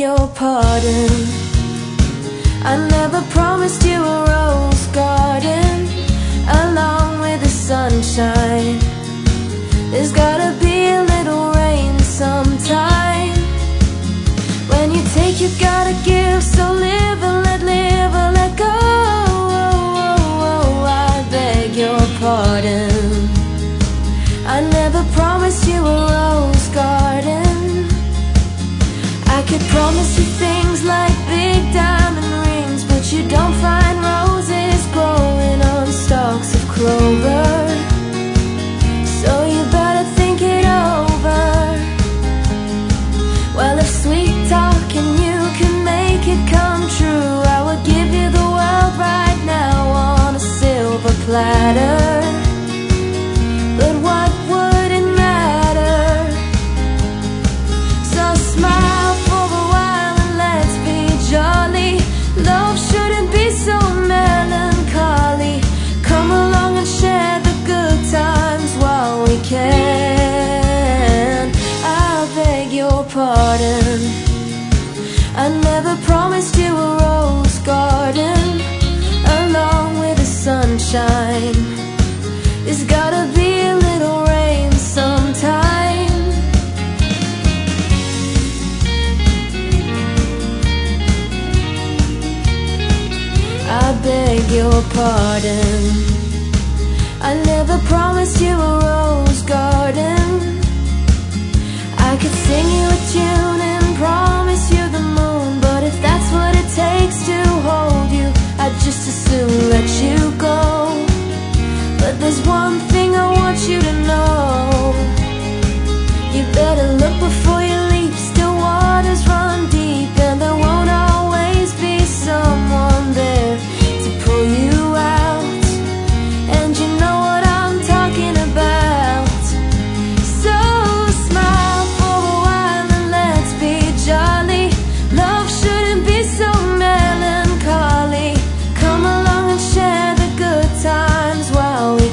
your pardon. I never promised you a rose garden along with the sunshine. There's gotta be a little rain sometime. When you take, you gotta give, so live and let go. I beg your pardon. I never promised you a rose garden. I could promise you things like big diamond rings, but you don't find roses growing on stalks of clover. So you better think it over. Well, if sweet talking you can make it come true, I would give you the world right now on a silver platter. But what would it matter? So smile for a while and let's be jolly. Love shouldn't be so melancholy. Come along and share the good times while we can. I beg your pardon. I never promised you a rose garden along with the sunshine. There's gotta be a little rain sometime. I beg your pardon. I never promised you a rose garden. I could sing you a tune and promise you the moon, but if that's what it takes to hold you, I'd just as soon let you go. But there's one thing I want you to know. You better look before you leap. Still waters run deep, and there won't always be someone there to pull you out. And you know what I'm talking about. So smile for a while and let's be jolly. Love shouldn't be so melancholy. Come along and share the good times while we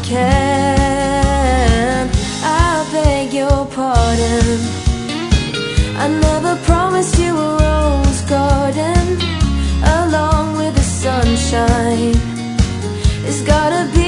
can. I beg your pardon. I never promised you a rose garden along with the sunshine. There's gotta be